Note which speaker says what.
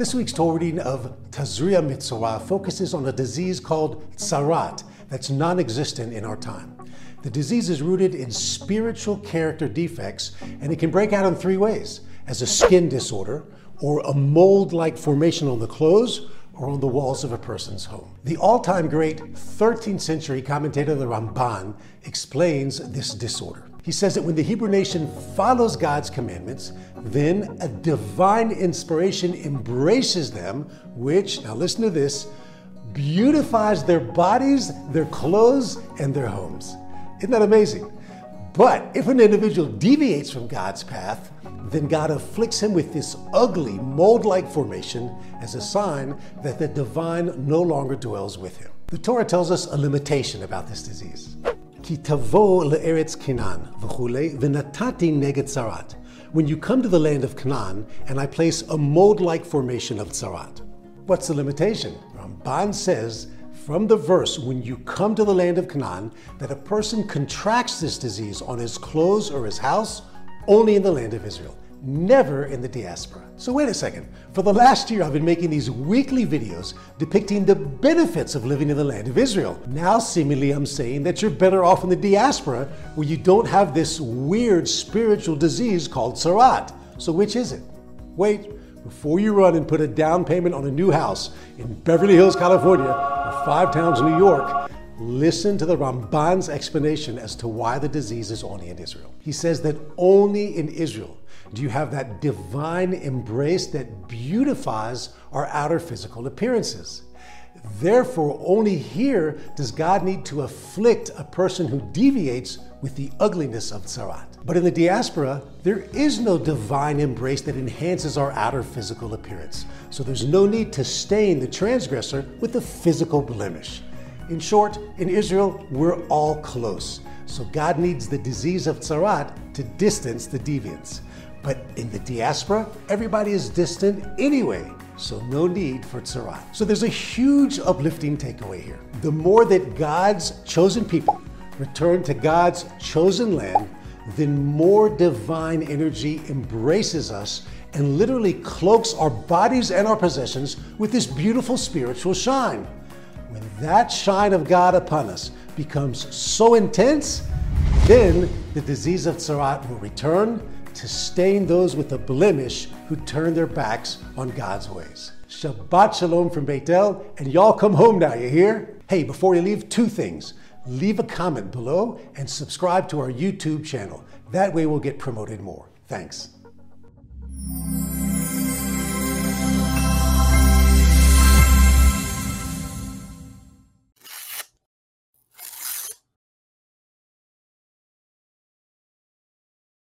Speaker 1: This week's Torah reading of Tazria Mitzorah focuses on a disease called tsarat that's non-existent in our time. The disease is rooted in spiritual character defects, and it can break out in three ways: as a skin disorder, or a mold-like formation on the clothes, or on the walls of a person's home. The all-time great 13th century commentator, the Ramban, explains this disorder. He says that when the Hebrew nation follows God's commandments, then a divine inspiration embraces them, which, now listen to this, beautifies their bodies, their clothes, and their homes. Isn't that amazing? But if an individual deviates from God's path, then God afflicts him with this ugly, mold-like formation as a sign that the divine no longer dwells with him. The Torah tells us a limitation about this disease. Ki tavo le'eretz Canaan v'chulei v'natati neged tsarat. When you come to the land of Canaan, and I place a mold-like formation of tsarat. What's the limitation? Ramban says from the verse, when you come to the land of Canaan, that a person contracts this disease on his clothes or his house only in the land of Israel, never in the diaspora. So wait a second. For the last year, I've been making these weekly videos depicting the benefits of living in the land of Israel. Now, seemingly, I'm saying that you're better off in the diaspora where you don't have this weird spiritual disease called tsarat. So which is it? Wait, before you run and put a down payment on a new house in Beverly Hills, California, or 5 towns, New York, listen to the Ramban's explanation as to why the disease is only in Israel. He says that only in Israel do you have that divine embrace that beautifies our outer physical appearances. Therefore, only here does God need to afflict a person who deviates with the ugliness of tsarat. But in the diaspora, there is no divine embrace that enhances our outer physical appearance. So there's no need to stain the transgressor with a physical blemish. In short, in Israel, we're all close. So God needs the disease of tsarat to distance the deviants. But in the diaspora, everybody is distant anyway, so no need for tsarat. So there's a huge uplifting takeaway here. The more that God's chosen people return to God's chosen land, then more divine energy embraces us and literally cloaks our bodies and our possessions with this beautiful spiritual shine. When that shine of God upon us becomes so intense, then the disease of tsarat will return to stain those with a blemish who turn their backs on God's ways. Shabbat Shalom from Beit El, and y'all come home now, you hear? Hey, before you leave, 2 things. Leave a comment below and subscribe to our YouTube channel. That way we'll get promoted more. Thanks.